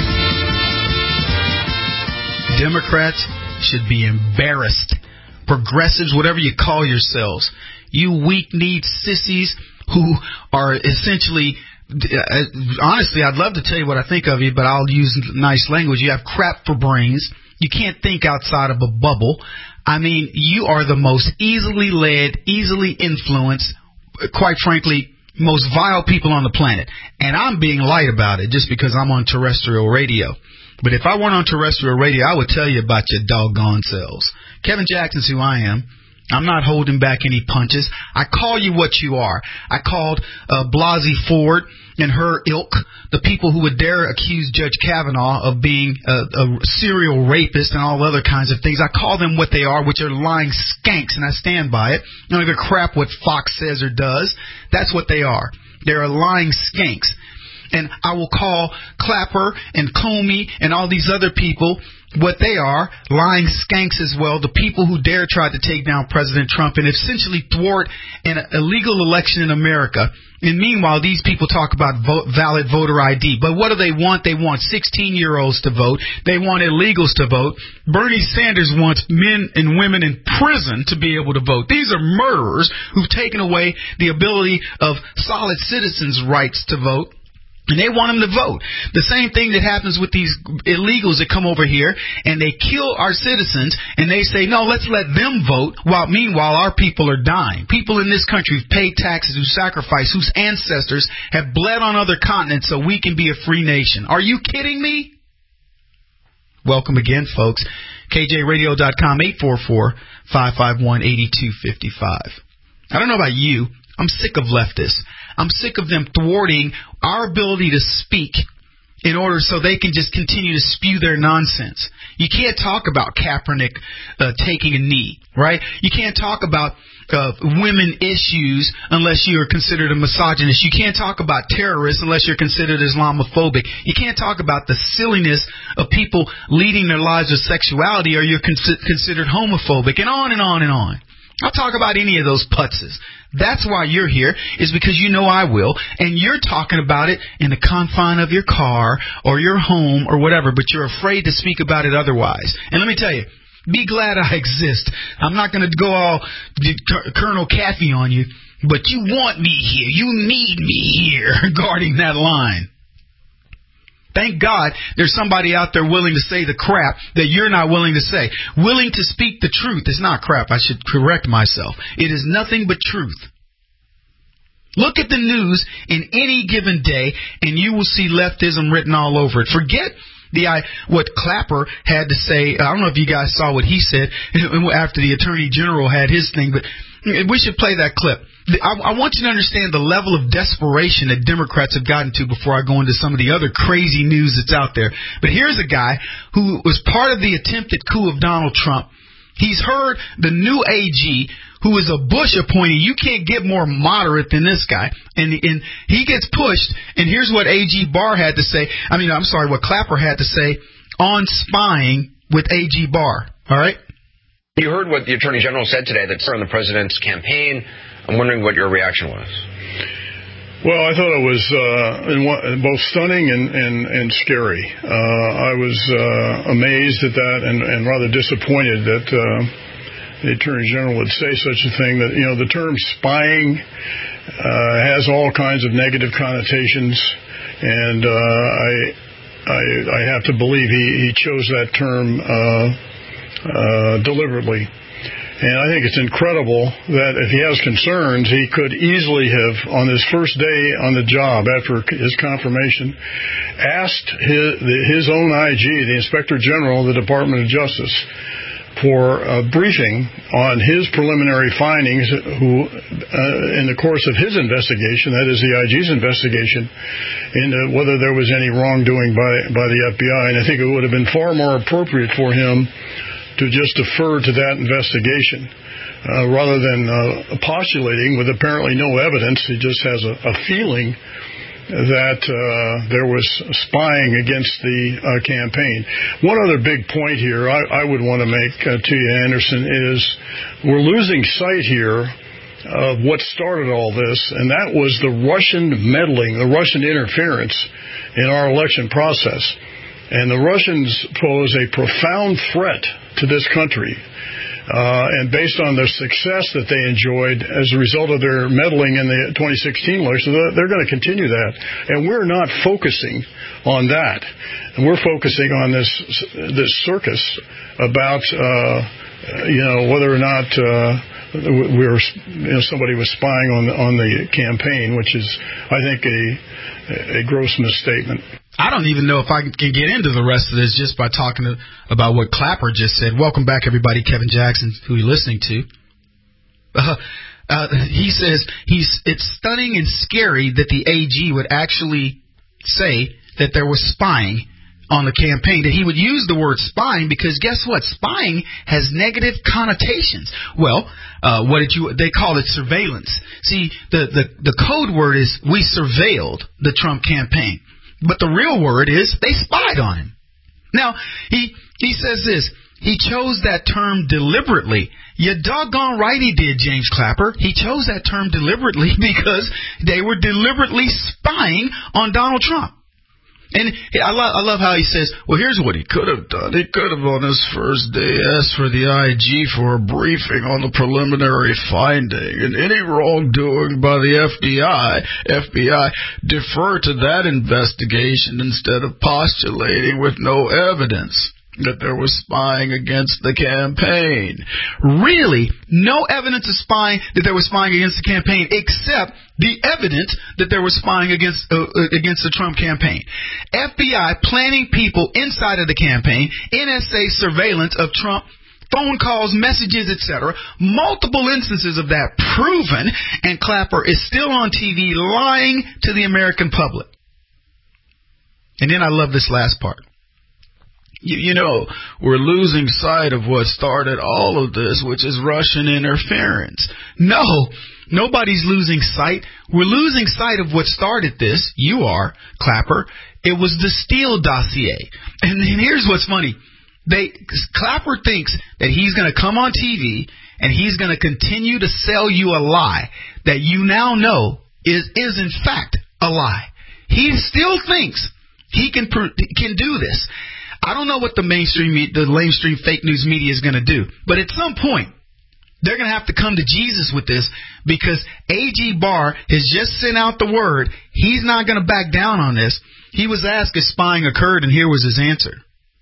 Democrats should be embarrassed. Progressives, whatever you call yourselves. You weak-kneed sissies who are essentially honestly, I'd love to tell you what I think of you, but I'll use nice language. You have crap for brains. You can't think outside of a bubble. I mean, you are the most easily led, easily influenced, quite frankly, most vile people on the planet. And I'm being light about it just because I'm on terrestrial radio. But if I weren't on terrestrial radio, I would tell you about your doggone selves. Kevin Jackson's who I am. I'm not holding back any punches. I call you what you are. I called uh, Blasey Ford and her ilk, the people who would dare accuse Judge Kavanaugh of being a, a serial rapist and all other kinds of things. I call them what they are, which are lying skanks, and I stand by it. I don't give a crap what Fox says or does. That's what they are. They're lying skanks. And I will call Clapper and Comey and all these other people what they are, lying skanks as well, the people who dare try to take down President Trump and essentially thwart an illegal election in America. And meanwhile, these people talk about vote, valid voter I D. But what do they want? They want sixteen-year-olds to vote. They want illegals to vote. Bernie Sanders wants men and women in prison to be able to vote. These are murderers who've taken away the ability of solid citizens' rights to vote. And they want them to vote. The same thing that happens with these illegals that come over here and they kill our citizens and they say, no, let's let them vote while meanwhile our people are dying. People in this country who've paid taxes, who sacrificed, whose ancestors have bled on other continents so we can be a free nation. Are you kidding me? Welcome again, folks. K J radio dot com, eight four four, five five one, eight two five five. I don't know about you. I'm sick of leftists. I'm sick of them thwarting our ability to speak in order so they can just continue to spew their nonsense. You can't talk about Kaepernick uh, taking a knee, right? You can't talk about uh, women issues unless you are considered a misogynist. You can't talk about terrorists unless you're considered Islamophobic. You can't talk about the silliness of people leading their lives with sexuality or you're con- considered homophobic, and on and on and on. I'll talk about any of those putzes. That's why you're here, is because you know I will, and you're talking about it in the confine of your car or your home or whatever, but you're afraid to speak about it otherwise. And let me tell you, be glad I exist. I'm not going to go all Colonel Caffey on you, but you want me here. You need me here guarding that line. Thank God there's somebody out there willing to say the crap that you're not willing to say. Willing to speak the truth is not crap. I should correct myself. It is nothing but truth. Look at the news in any given day, and you will see leftism written all over it. Forget the I, what Clapper had to say. I don't know if you guys saw what he said after the Attorney General had his thing, but we should play that clip. I, I want you to understand the level of desperation that Democrats have gotten to before I go into some of the other crazy news that's out there. But here's a guy who was part of the attempted coup of Donald Trump. He's heard the new A G, who is a Bush appointee. You can't get more moderate than this guy. And, and he gets pushed, and here's what A G Barr had to say. I mean, I'm sorry, what Clapper had to say on spying with A G Barr. All right? You heard what the Attorney General said today that's on the president's campaign. I'm wondering what your reaction was. Well, I thought it was uh, in one, both stunning and, and, and scary. Uh, I was uh, amazed at that and, and rather disappointed that uh, the Attorney General would say such a thing. That, you know, the term spying uh, has all kinds of negative connotations, and uh, I, I I have to believe he, he chose that term uh, uh, deliberately. And I think it's incredible that if he has concerns, he could easily have, on his first day on the job after his confirmation, asked his, his own I G, the Inspector General of the Department of Justice, for a briefing on his preliminary findings who, uh, in the course of his investigation, that is the I G's investigation, into whether there was any wrongdoing by, by the F B I. And I think it would have been far more appropriate for him to just defer to that investigation uh, rather than uh, postulating with apparently no evidence. He just has a, a feeling that uh, there was spying against the uh, campaign. One other big point here I, I would want to make uh, to you, Anderson, is we're losing sight here of what started all this, and that was the Russian meddling, the Russian interference in our election process. And the Russians pose a profound threat to this country Uh, and based on the success that they enjoyed as a result of their meddling in the twenty sixteen election, they're going to continue that. And we're not focusing on that. And we're focusing on this this circus about, uh, you know, whether or not uh, we were, you know, somebody was spying on on the campaign, which is, I think, a a gross misstatement. I don't even know if I can get into the rest of this just by talking to, about what Clapper just said. Welcome back, everybody. Kevin Jackson, who you're listening to. Uh, uh, he says he's it's stunning and scary that the A G would actually say that there was spying on the campaign, that he would use the word spying, because guess what? Spying has negative connotations. Well, uh, what did you, they call it surveillance. See, the, the, the code word is we surveilled the Trump campaign. But the real word is they spied on him. Now, he, he says this, he chose that term deliberately. You doggone right he did, James Clapper. He chose that term deliberately because they were deliberately spying on Donald Trump. And I love, I love how he says, well, here's what he could have done. He could have, on his first day, asked for the I G for a briefing on the preliminary finding. And any wrongdoing by the F B I, F B I, defer to that investigation instead of postulating with no evidence that there was spying against the campaign. Really, no evidence of spying that there was spying against the campaign, except the evidence that there was spying against uh, against the Trump campaign. F B I planning people inside of the campaign, N S A surveillance of Trump, phone calls, messages, et cetera. Multiple instances of that proven, and Clapper is still on T V lying to the American public. And then I love this last part. You, you know, we're losing sight of what started all of this, which is Russian interference. No, nobody's losing sight. We're losing sight of what started this. You are, Clapper. It was the Steele dossier. And, and here's what's funny. They Clapper thinks that he's going to come on T V and he's going to continue to sell you a lie that you now know is, is in fact a lie. He still thinks he can can do this. I don't know what the mainstream, the mainstream fake news media is going to do, but at some point, they're going to have to come to Jesus with this, because A G Barr has just sent out the word. He's not going to back down on this. He was asked if spying occurred, and here was his answer.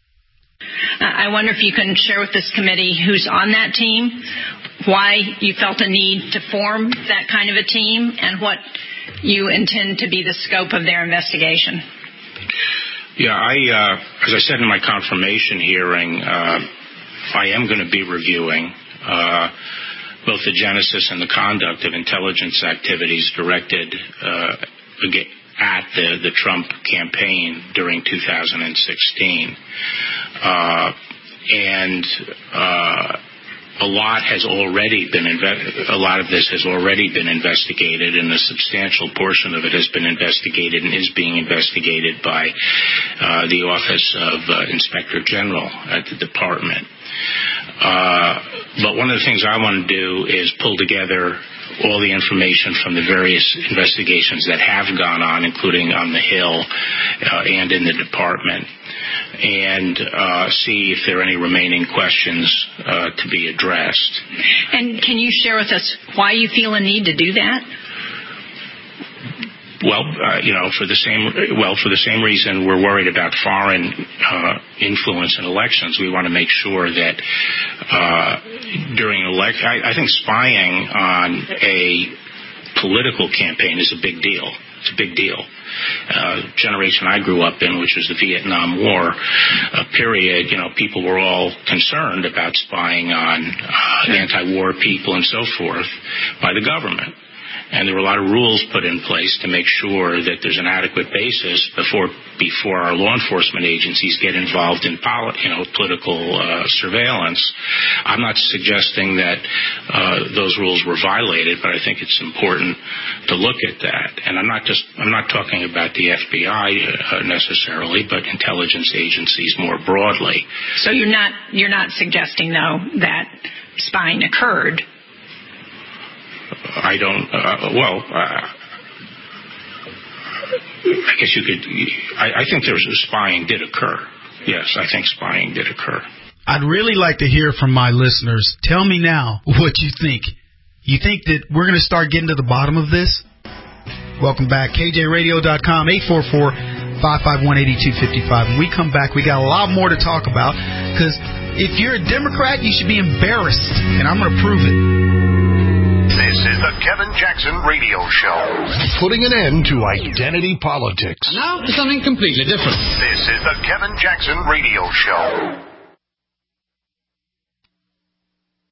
I wonder if you can share with this committee who's on that team, why you felt a need to form that kind of a team, and what you intend to be the scope of their investigation. Yeah, I, uh, as I said in my confirmation hearing, uh, I am going to be reviewing uh, both the genesis and the conduct of intelligence activities directed uh, at the, the Trump campaign during two thousand sixteen. Uh, and uh, a lot has already been inve- a lot of this has already been investigated, and a substantial portion of it has been investigated and is being investigated by uh, the Office of uh, Inspector General at the department. Uh, but one of the things I want to do is pull together all the information from the various investigations that have gone on, including on the Hill uh, and in the department, and uh, see if there are any remaining questions uh, to be addressed. And can you share with us why you feel a need to do that? Well, uh, you know, for the same well for the same reason we're worried about foreign uh, influence in elections. We want to make sure that uh, during elect, I, I think spying on a political campaign is a big deal. It's a big deal. Uh, generation I grew up in, which was the Vietnam War uh, period, you know, people were all concerned about spying on uh, anti-war people and so forth by the government. And there were a lot of rules put in place to make sure that there's an adequate basis before before our law enforcement agencies get involved in poli- you know, political uh, surveillance. I'm not suggesting that uh, those rules were violated, but I think it's important to look at that. And I'm not just I'm not talking about the F B I uh, necessarily, but intelligence agencies more broadly. So you're not you're not suggesting though that spying occurred. I don't, uh, well, uh, I guess you could, I, I think there's spying did occur. Yes, I think spying did occur. I'd really like to hear from my listeners. Tell me now what you think. You think that we're going to start getting to the bottom of this? Welcome back. K J radio dot com, eight four four, five five one, eight two five five. When we come back, we got a lot more to talk about, because if you're a Democrat, you should be embarrassed, and I'm going to prove it. This is the Kevin Jackson Radio Show. Putting an end to identity politics. And now for something completely different. This is the Kevin Jackson Radio Show.